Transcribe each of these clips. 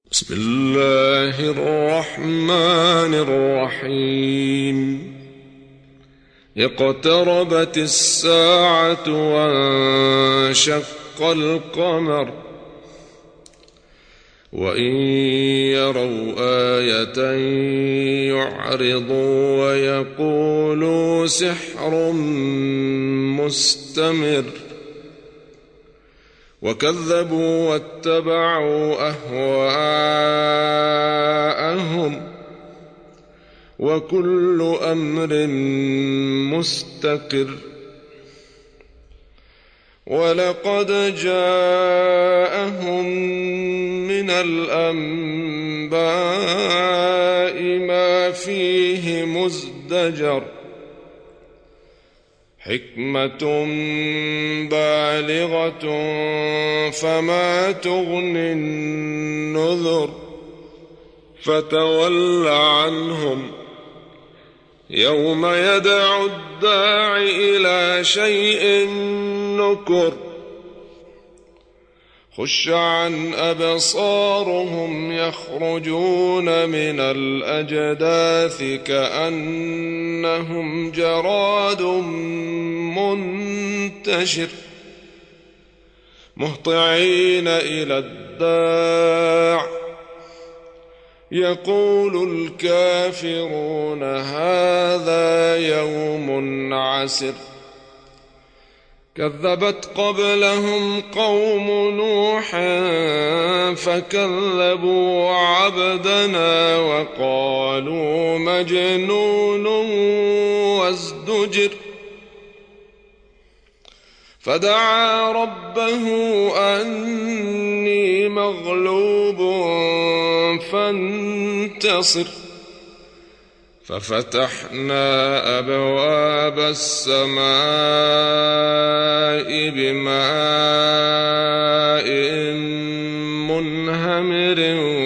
بسم الله الرحمن الرحيم. اقتربت الساعة وانشق القمر وإن يروا آية يعرضوا ويقولوا سحر مستمر وكذبوا واتبعوا أهواءهم وكل أمر مستقر. ولقد جاءهم من الأنباء ما فيه مزدجر حكمة بالغة فما تغني النذر. فتول عنهم يوم يدعو الداع إلى شيء نكر خش عن أبصارهم يخرجون من الأجداث كأنهم جراد منتشر مهطعين إلى الداع يقول الكافرون هذا يوم عسر. كذبت قبلهم قوم نوح فكذبوا عبدنا وقالوا مجنون وازدجر. فدعا ربه أني مغلوب فانتصر. ففتحنا أبواب السماء بماء منهمر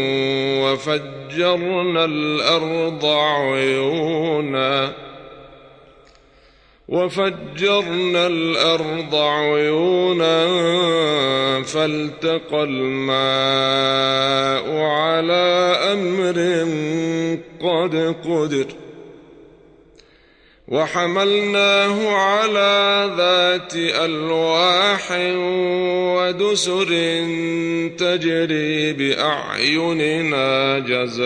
وفجرنا الأرض عيونا فالتقى الماء على أمر قد قدر. وحملناه على ذات ألواح ودسر تجري بأعيننا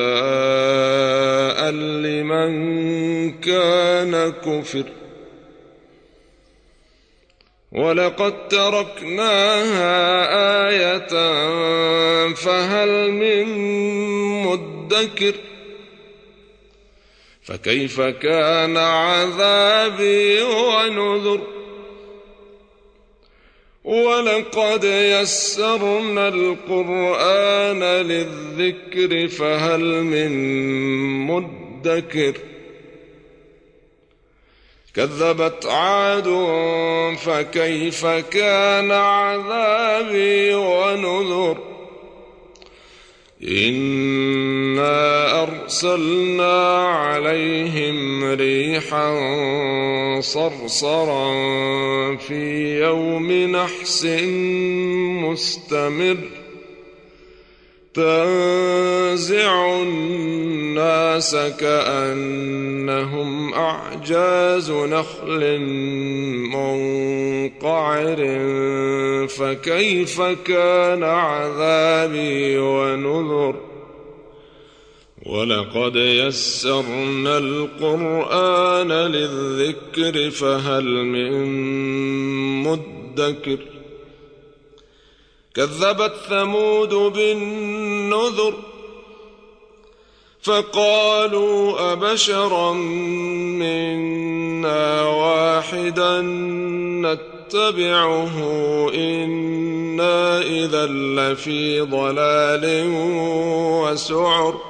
جزاء لمن كان كفر. ولقد تركناها آية فهل من مدكر. فكيف كان عذابي ونذر. ولقد يسرنا القرآن للذكر فهل من مدكر. كذبت عاد فكيف كان عذابي ونذر. إنا أرسلنا عليهم ريحا صرصرا في يوم نحس مستمر تنزع الناس كأنهم أعجاز نخل منقعر. فكيف كان عذابي ونذر. ولقد يسرنا القرآن للذكر فهل من مدكر. كذبت ثمود بالنذر فقالوا أبشرا منا واحدا نتبعه إنا إذا لفي ضلال وسعر.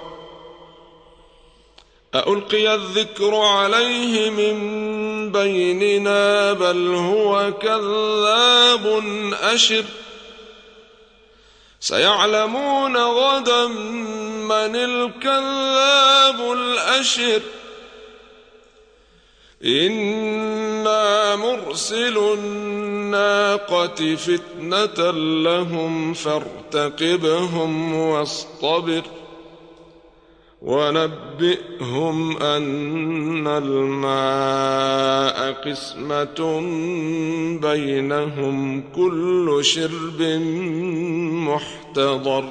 أألقي الذكر عليه من بيننا بل هو كذاب أشر. سيعلمون غدا من الكذاب الأشر. إنا مرسل الناقة فتنة لهم فارتقبهم واصطبر ونبئهم أن الماء قسمة بينهم كل شرب محتضر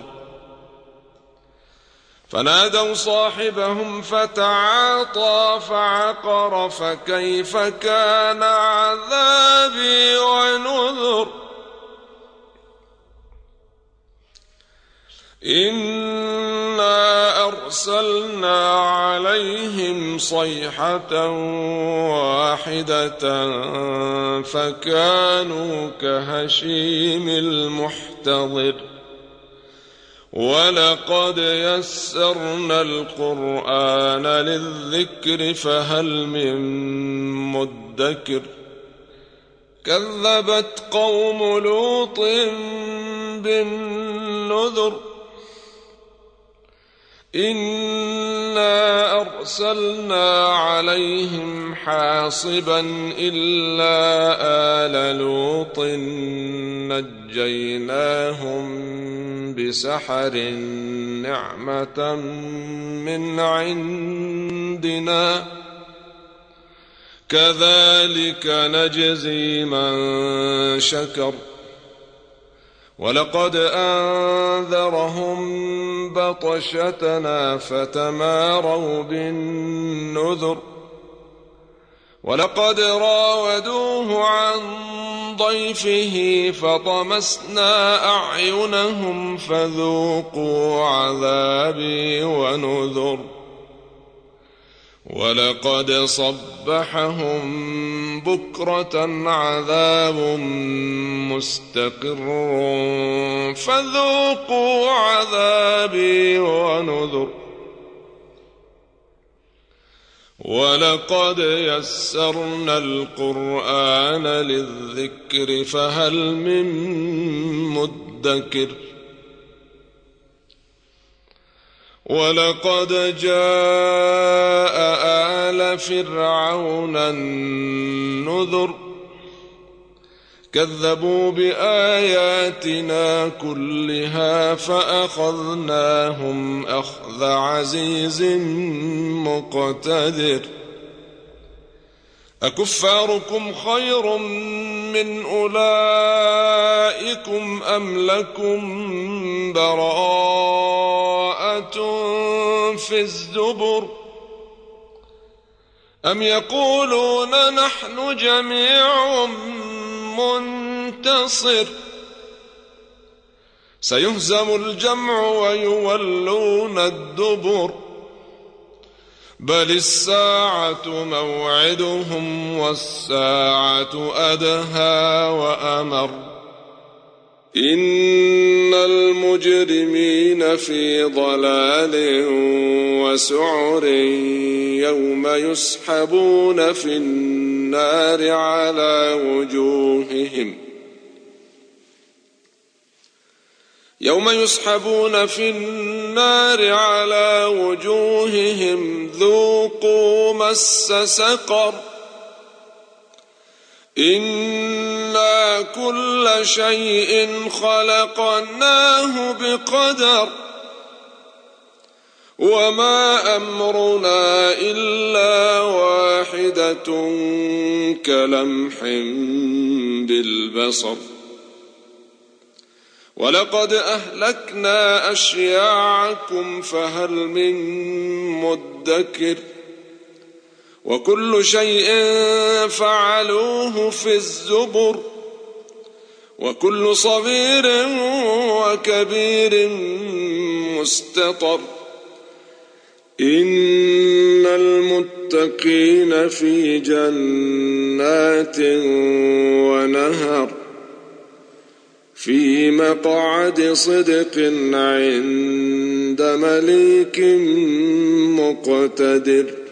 فنادوا صاحبهم فتعاطى فعقر فكيف كان عذابي ونذر إنا أرسلنا عليهم صيحة واحدة فكانوا كهشيم المحتضر ولقد يسرنا القرآن للذكر فهل من مدكر كذبت قوم لوط بالنذر إنا أرسلنا عليهم حاصبا إلا آل لوط نجيناهم بسحر نعمة من عندنا كذلك نجزي من شكر ولقد أنذرهم بطشتنا فتماروا بالنذر ولقد راودوه عن ضيفه فطمسنا أعينهم فذوقوا عذابي ونذر ولقد صبحهم بكرة عذاب مستقر فذوقوا عذابي ونذر ولقد يسرنا القرآن للذكر فهل من مدكر ولقد جاء آل فرعون النذر كذبوا بآياتنا كلها فأخذناهم أخذ عزيز مقتدر أكفاركم خير من أولئكم أم لكم براءة في الزبر أم يقولون نحن جميع منتصر سيهزم الجمع ويولون الدبر بل الساعة موعدهم والساعة أدهى وأمر إن المجرمين في ضلال وسعر يوم يسحبون في النار على وجوههم ذوقوا مس سقر إنا كل شيء خلقناه بقدر وما أمرنا إلا واحدة كلمح بالبصر ولقد أهلكنا أشياعكم فهل من مدكر وكل شيء فعلوه في الزبر وكل صغير وكبير مستطر إن المتقين في جنات ونهر في مقعد صدق عند مليك مقتدر